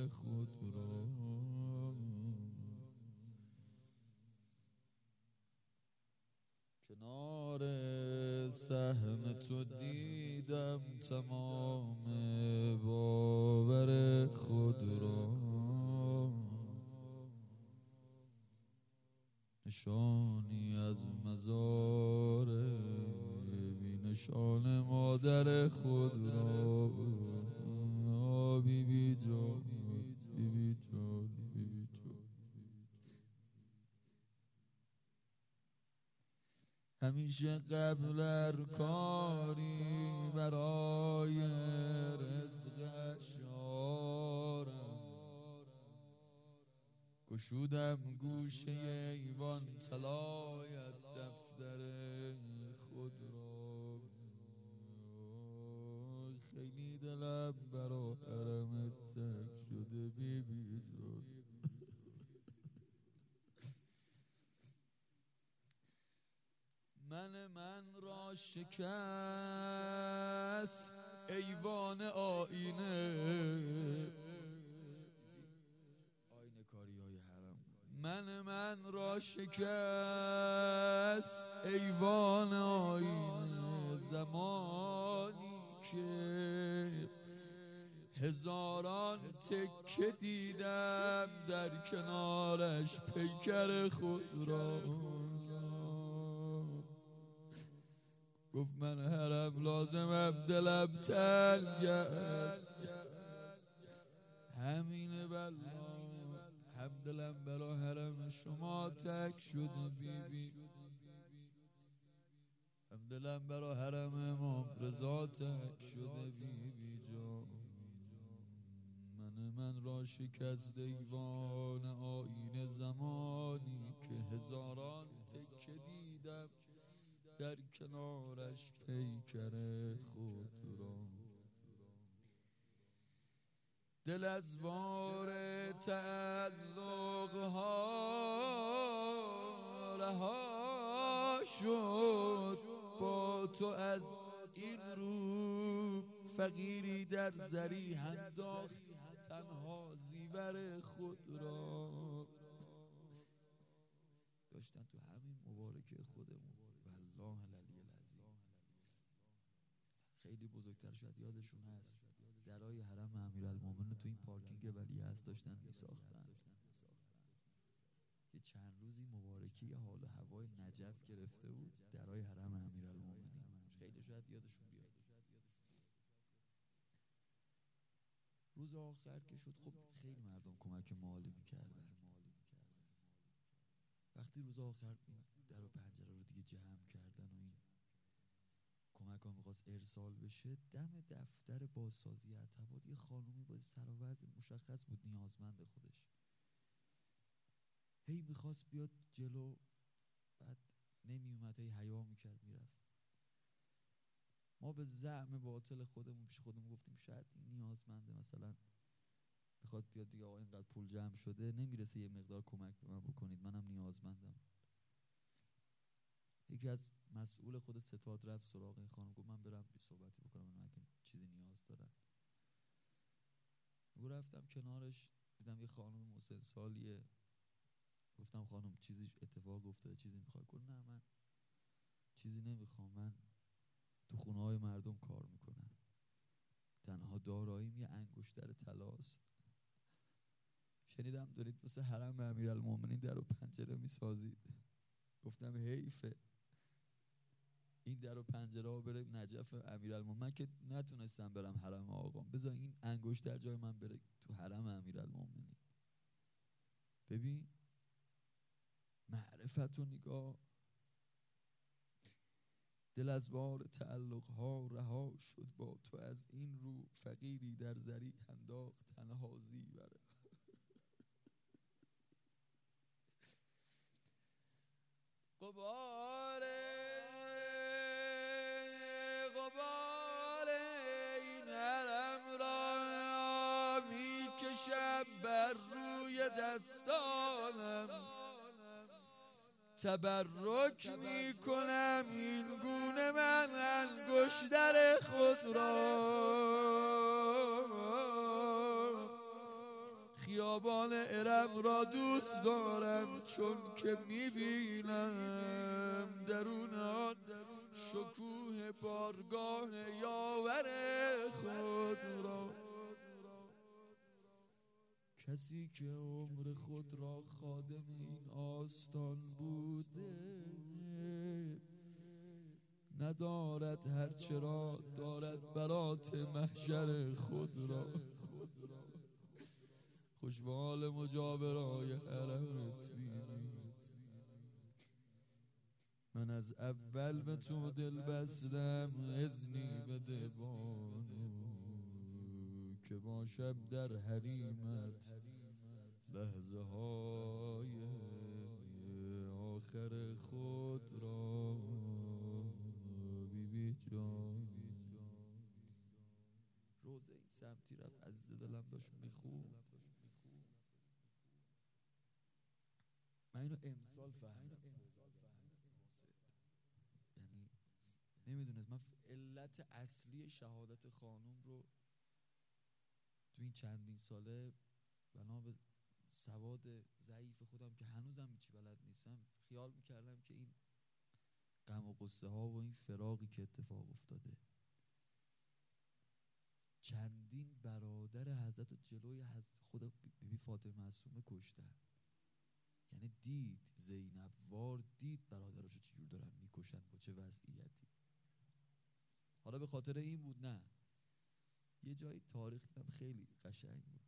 خود را. کنار صحن تو دیدم تمام باور خود را. نشانی از مزار بی نشان مادر خود را. بی بی جان، بی بی جان، بی بی جان. همیشه قبل کاری برای رزقش آرم. گشودم گوشه ایوان طلایت دفتر خود را. خیلی دلم برا حرمت تک شده بی بی جان. من را شکست ایوان آینه. آینه کاری های حرام. من را شکست ایوان آینه. زمانی که هزاران تکه دیدم در کنارش پیکر خود را. گفت من حرم لازمم دلم تنگ است. همینه والله هم دلم برا حرم شما تک شده بی بی. هم دلم برا حرم امام رضا تک شده بی بی جان. من را شکست ایوان آینه. زمانی که هزاران تکه دیدم در کنارش پیکر خود را. دل از بار تعلق ها رها شد. با تو از این رو فقیری در زری انداخت تنها زیور خود را. داشتن تو همین مبارکه خودمون والله العلی العظیم. خیلی بزرگتر شد یادشون هست درای حرم امیرالمومنین تو این پارکینگ ولیعصر داشتن میساختن. یه چند روزی مبارکی یه حال و هوای نجف گرفته بود درای حرم امیرالمومنین. خیلی شاید یادشون بیاد. روز آخر که شد خب خیلی مردم کمک مالی میکردن. وقتی روز آخر در و پنجره رو دیگه جمع کردن و این کمک ها میخواست ارسال بشه، دم دفتر بازسازی عتبات یه خانومی با سر و وضع مشخص بود نیازمند خودش، هی میخواست بیاد جلو، بعد نمیومد، هی حیا میکرد میرفت. ما به زعم باطل خودمون پیش خودمون گفتیم شاید این نیازمنده، مثلا میخواد بیاد دیگه، آقا اینقدر پول جمع شده نمیرسه یه مقدار کمک به من بکنید، منم نیازمندم. یکی از مسئول خود ستاد رفت سراغ این خانم، گفت من برم بی صحبتی بکنم من اگه چیزی نیاز دارن. رفتم کنارش دیدم یه خانم مسن سالیه، گفتم خانم چیزی اتفاق افتاده، چیزی میخوای؟ گفت نه من چیزی نمیخوام، من تو خونه های مردم کار میکنم، تنها داراییم یه انگشتر طلاست. شنیدم دارید واسه حرم امیرالمومنین در و پنجره میسازید. گفتم حیفه این در و پنجره ها بره نجف امیرالمومنین، من که نتونستم برم حرم آقام، بذار این انگشتر جای من بره تو حرم امیرالمومنین. ببین معرفت و نگاه. دل از بار تعلق ها رها شد، با تو از این رو فقیری در زری انداخت تنها زیور. غبار این حرم را میکشم بر روی دستانم، تبرک میکنم این گونه من انگشتر خود را. بیابان ارم را دوست دارم، چون که میبینم درون آن شکوه بارگاه یاور خود را. کسی که عمر خود را خادم این آستان بوده، ندارد هرچرا دارد برات محشر خود را. خوش به حال مجاورای حرمت بینی، من از اول به تو دل بستم، اذنی بده بانو که باشم در حریمت لحظه های آخر خود را. بیبی جان روزه این سمتی رفت، عزیز دلم داشت میخون. من اینو امسال فهمیدم، یعنی نمیدونست من علت اصلی شهادت خانوم رو تو این چندین ساله بنا به سواد ضعیف خودم که هنوزم هیچی بلد نیستم خیال میکردم که این غم و غصه ها و این فراقی که اتفاق افتاده، چندین برادر حضرت جلوی خود بیبی فاطمه معصومه کشتن. یعنی دید زینب وار دید برادراشو چجور دارن میکشن با چه وضعیتی. حالا به خاطر این بود نه، یه جایی تاریخ دیدم خیلی قشنگ بود.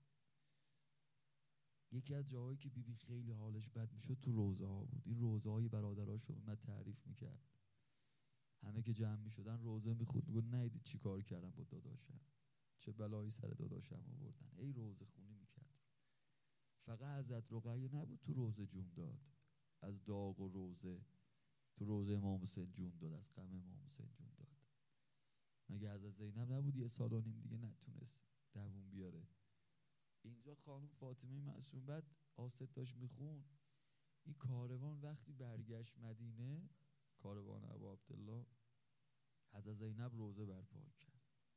یکی از جاهایی که بیبی خیلی حالش بد میشد تو روزه ها بود. این روزه های برادراشو اومد تعریف میکرد، همه که جمع میشدن روزه میخوند، میگه ندید چی کار کردم با داداشم، چه بلایی سر داداشم آوردن. ای روزه خونی میکرد. فقط حضرت رقیه نبود تو روزه جون داد، از داغ و روزه تو روزه امام حسین جون داد، از غم امام حسین جون داد. مگه حضرت زینب نبود 1.5 سال دیگه نتونست دووم بیاره؟ اینجا خانم فاطمه معصومه بعد آست داشت میخون. این کاروان وقتی برگشت مدینه، کاروان ابا عبدالله، حضرت زینب روزه برپا کرد.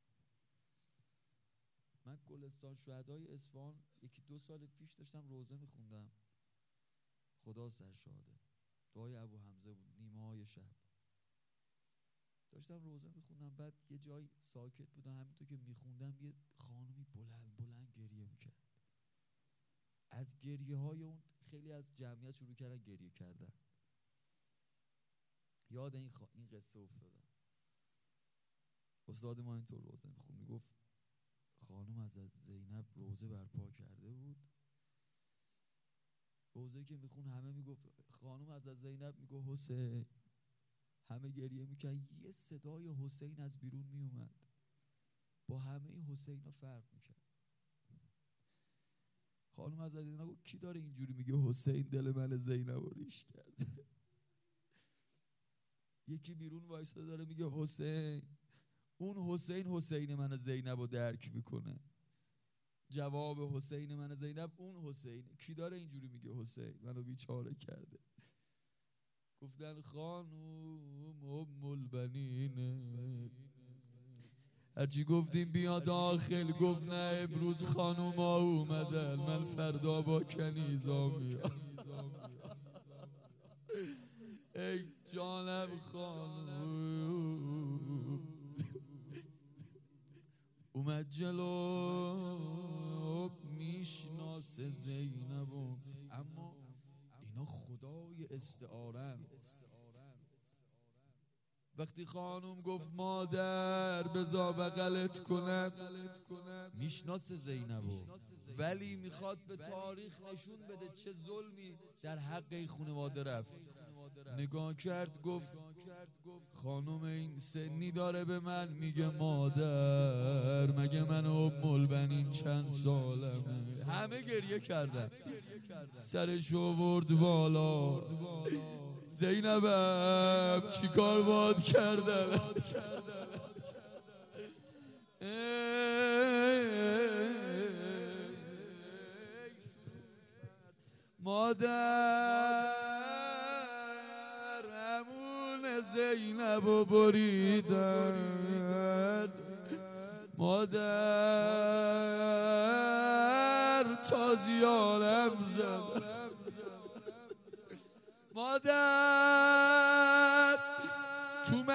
من گلستان شهدای اصفهان 1-2 سال پیش داشتم روزه میخوندم، خدا سرشاده، دعای ابو حمزه بود، نیمه های شب داشتم روزه میخوندم. بعد یه جای ساکت بودم، همینطور که میخوندم یه خانمی بلند بلند گریه میکرد. از گریه های اون خیلی از جمعیت شروع کردن گریه کردن. یاد این قصه افتادم. استاد ما اینطور روزه میخوند، میگفت خانم از زینب روزه برپا کرده بود، روزه که میخون همه میگفت خانم از زینب، میگفت حسین، همه گریه میکرد. یه صدای حسین از بیرون میومد، با همه حسین ها فرق میکرد. خانم از زینب گفت کی داره اینجوری میگه حسین دل من زینب رو ریش کرد؟ یکی بیرون وایساده داره میگه حسین، اون حسین من زینب رو درک میکنه. جواب حسین من زینب اون حسین، کی داره اینجوری میگه حسین منو بیچاره کرده؟ گفتن خانوم ام البنینه. هرچی گفتیم بیا داخل گفت نه امروز خانوم ها اومدن، من فردا با کنیزا میام. ای جانم خانوم اومد جلو میشناسه زینبو، اما اینا خدای استعارن. وقتی خانوم گفت مادر بذار بغلت کنم، میشناسه زینبو، ولی میخواد به تاریخ نشون بده چه ظلمی در حق این خانواده رفت. نگاه کرد گفت خانوم این سنی داره به من میگه مادر، مگه من ام البنین چند سالمه؟ همه گریه کردن. سرش آورد بالا، زینبم چی کار باد کردم؟ مادر امون زینبو بریدن، مادر تازیان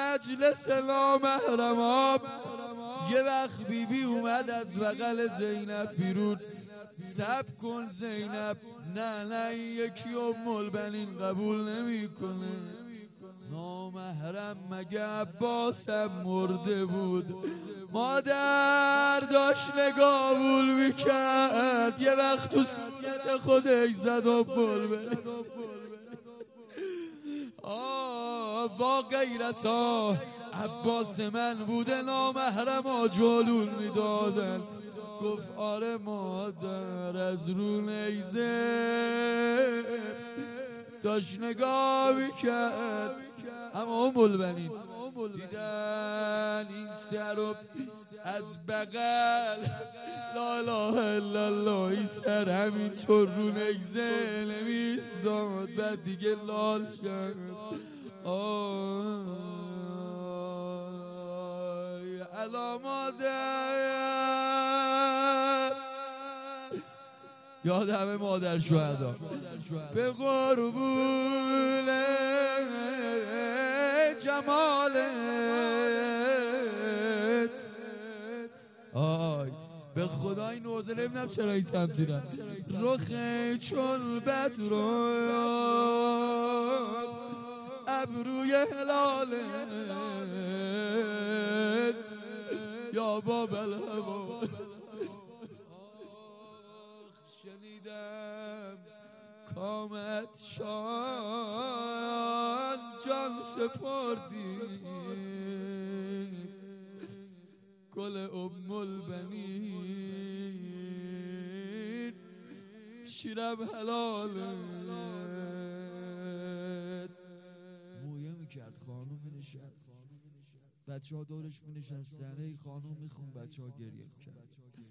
مجلس نامحرماب یه وقت بیبی اومد از بغل زینب بیرون. سب کن زینب، نه یکی البنین قبول نمیکنه. نامحرم مگه عباسم مرده بود؟ مادر داشت نگاهول میکرد، یه وقت تو سینت خودش زد البنین. وا غیرتا، عباس من بوده نامحرما جلول میدادن. گفت آره مادر، از رو نیزه داشت نگاه میکرد. اما البنین دیدن این سر از بغل، لا اله الا الله، این سر همینطور رو نیزه نمیستاد. بعد دیگه لال شد. الا مادر، یاد همه مادر شهدا به قربون جمالت. به خدا این نوزه نمیدونم چرا این سمتی رم رخه چون بدرون ابروی هلالت یا بابل هوا. شنیدم کامت شان جان سپردی، گل البنین شیرم حلالت. مویه میکرد، خانوم نشست، بچه ها دورش می نشستن، ای خانوم میخون، بچه ها گریه میکرد.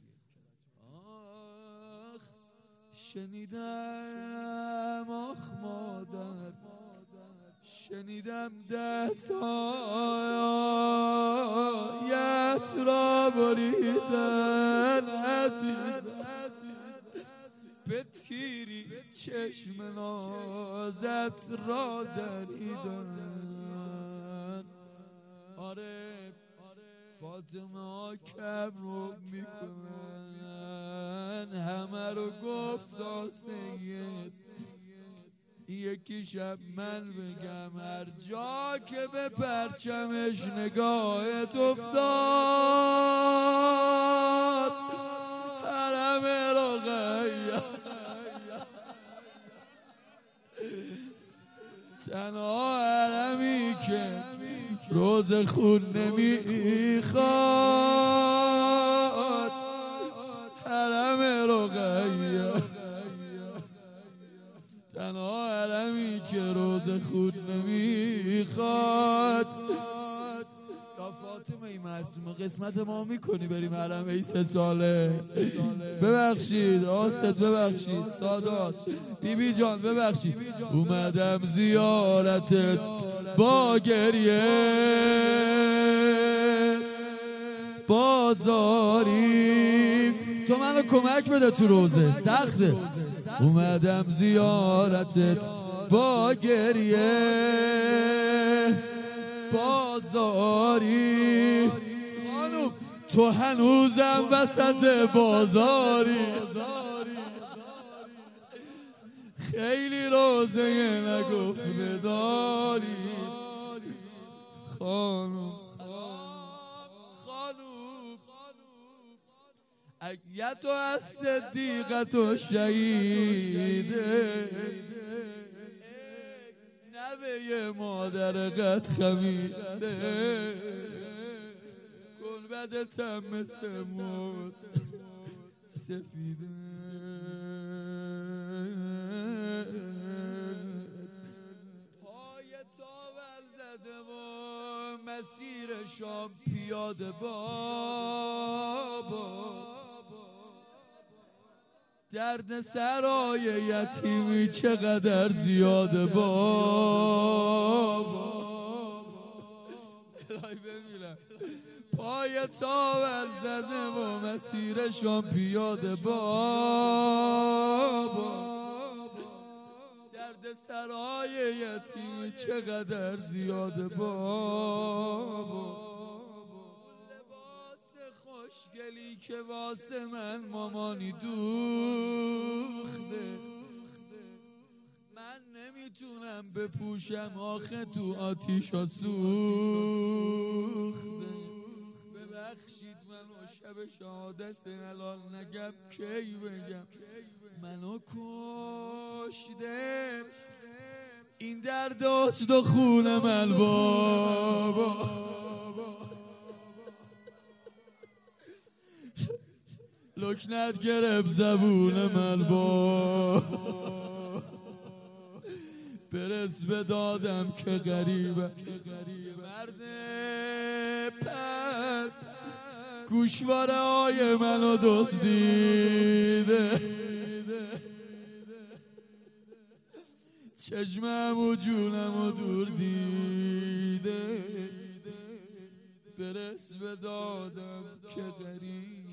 شنیدم آخ مادر، شنیدم دستهایت را بریدن عزیز، به تیری چشم نازت را دریدن. آره فاطمه ها کم رو میکنن، همه رو گفت سید. یکی شب من بگم هر جا که به پرچمش نگاهت افتاد، حرم رقیه تنها حرمی که روز خون نمیخواد، حرم رقیه. تنها حرمی که روز خون نمیخواد. تا فاطمه ای معصومه قسمت ما میکنی بریم حرم ای 3 ساله؟ ببخشید آسد، ببخشید سادات، بیبی جان ببخشید. اومدم زیارتت با گریه، بازاری تو منو کمک بده تو روزه سخته. اومدم زیارتت با گریه، بازاری خانوم تو هنوزم وسط بازاری. خیلی روزه نگفته داری خانوم. اگه تو از صدیقت و شهیده، نوه مادر قد خمیده، گلبدتم مثل موت سفیده. پای تاول زده و مسیر شام پیاده بابا، درد سرای یتیمی چقدر زیاده بابا. بمیرم پای تاول زده و مسیرشان پیاده بابا، درد درد سرای یتیمی چقدر زیاده بابا، لباس خوشگلی که واسه من مامانی دوخته، من نمیتونم بپوشم آخه تو آتیشا سوخته. ببخشید منو شب شهادت الان نگم کی بگم، منو کشته این درد استخون من بابا، لکنت گرفت زبون من بابا، برس به دادم که غریبه مرد پس گوشواره های منو دزدیده، چشمم و جونم و دور دیده، برس به دادم که غریبم.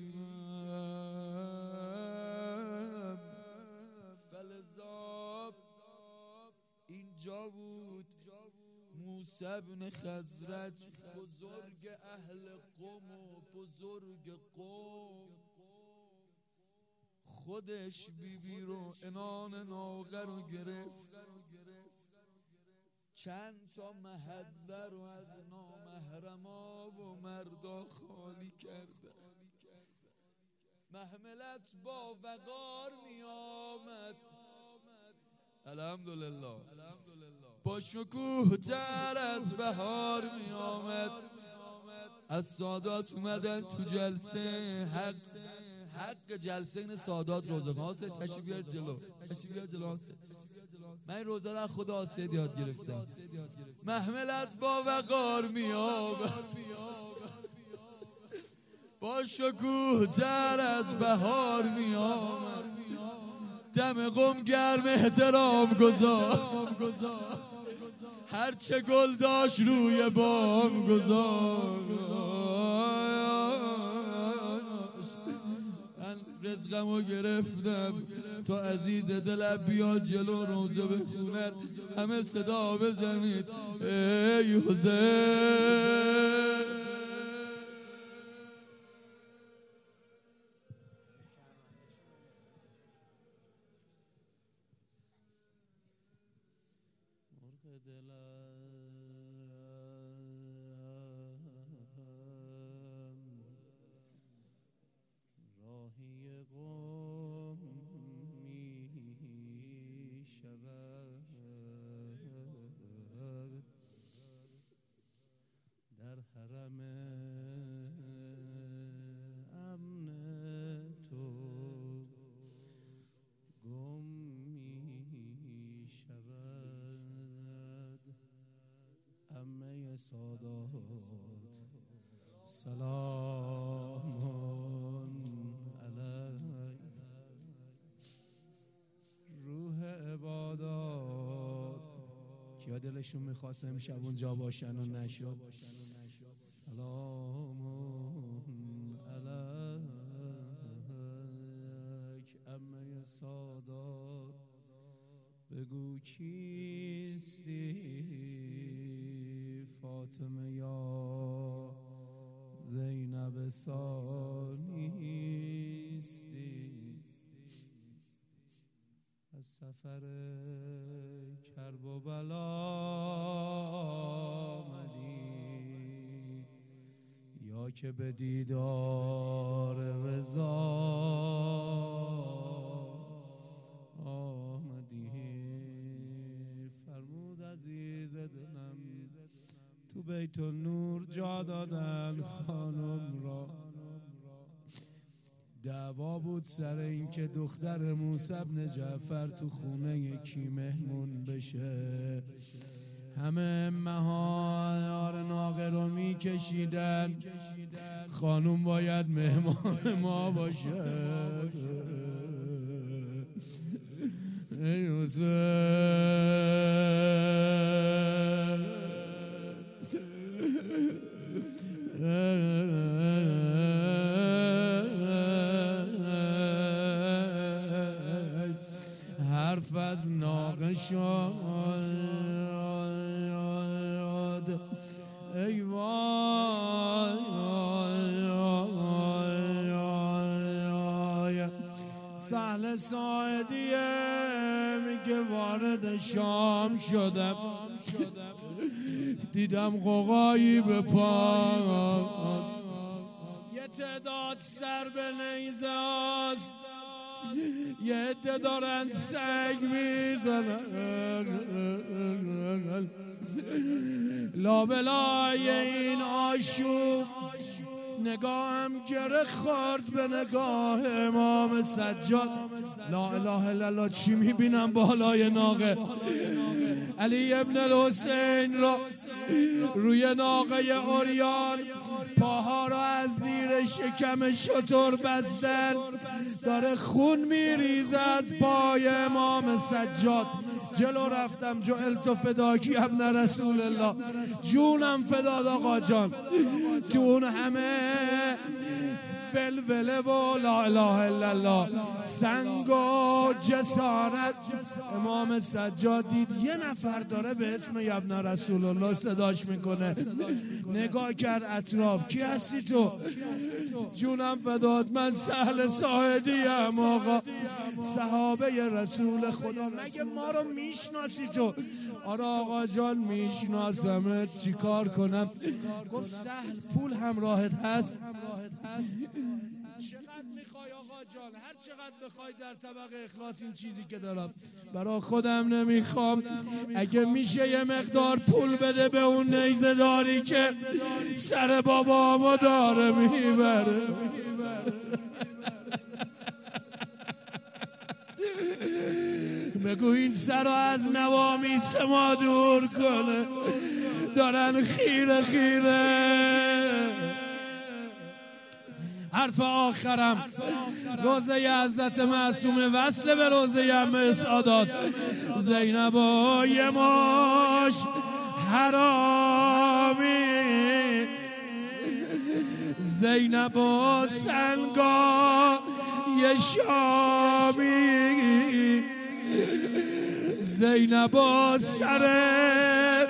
فلزاب اینجا بود موسی بن خزرج، بزرگ اهل قوم و بزرگ قوم، خودش بیبی رو انان ناقه رو گرفت، چند تا محله رو از نامحرما و مردا خالی کرده، محملت با وقار می آمد، الحمدلله با شکوه تر از بهار می آمد. از سادات اومدن تو جلسه، حق جلسه این سادات روزه حاصل تشریف بیار جلو، تشریف بیار جلو حاصل. من این روزه را خدا حاصل یاد گرفتم. محملت با وقار می آمد، با شکوه تر از بهار می آمد، دم قم گرم احترام گذار، هرچه گل داشت روی بام گذار. من رزقمو گرفتم، تو عزیز دلم بیا جلو روزه بخونن، همه صدا بزنید ای حسین. راهی قوم می شود در حرم امن تو گم می شود. عمه سادات سلام علیک، روح عبادات کیا دلشون میخواست امشب اونجا باشن و نشد، سلام علیک. عمه سادات بگو کیستی، فاطمه یا زینب ثانیستی، از سفر کرب و بلا آمدی یا که به دیدار رضا آمدی. فرمود عزیز دلم تو بیت النور جا دادن خانم را، دعوا بود سر این که دختر موسی بن جعفر تو خونه یکی مهمون بشه. همه مهار ناقه رو میکشیدن، خانم باید مهمان ما باشه. ای حرف از ناقه نشد ای وای. سهل ساعدیه میگه وارد شام شدم، دیدم قوقایی به پاس، یه تعداد سر به نیزه است، یه عده دارن سگ میزنن، لابلای این آشوب نگاهم گره خورد به نگاه امام سجاد. لا اله الا الله، چی میبینم بالای ناقه؟ علی ابن الحسین را روی ناقه عریان، پاها را از زیر شکم شتر بستن، داره خون میریزه از پای امام سجاد. جلو رفتم، جعلت فداکی ابن رسول الله، جونم فداد آقا جان. تو اون همه ولوله و لا اله الا الله، سنگ و جسارت، امام سجاد دید یه نفر داره به اسم ابن رسول الله صداش میکنه، نگاه کرد اطراف، کی هستی تو؟ جونم فداد، من سهل ساعدی ام آقا، صحابه رسول خدا، مگه ما رو میشناسی تو؟ آره آقا جان میشناسمت، چی کار کنم؟ گفت سهل پول همراهت هست؟ چقدر میخوای آقا جان؟ هر چقدر بخوای در طبق اخلاص. این چیزی که دارم برای خودم نمیخوام، اگه میشه یه مقدار پول بده به اون نیزه داری که سر بابامو داره میبره. بگو این سر رو از نوامیس ما دور کنه، دارن خیره خیره. حرف آخرم روزه حضرت معصوم وصل به روزه عمه سعادات. زینب و یه ماش حرامی، زینب و سنگا یه شامی، زینب و سر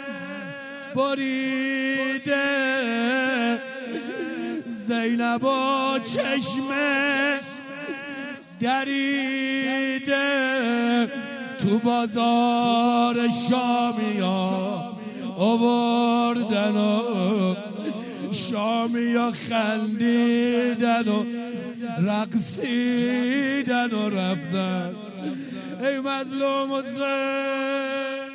بریده، زینب و چشمه دریده، تو بازار شامیا آوردن و شامیا خندیدن و رقصیدن و رفتن. ای مظلوم حسین،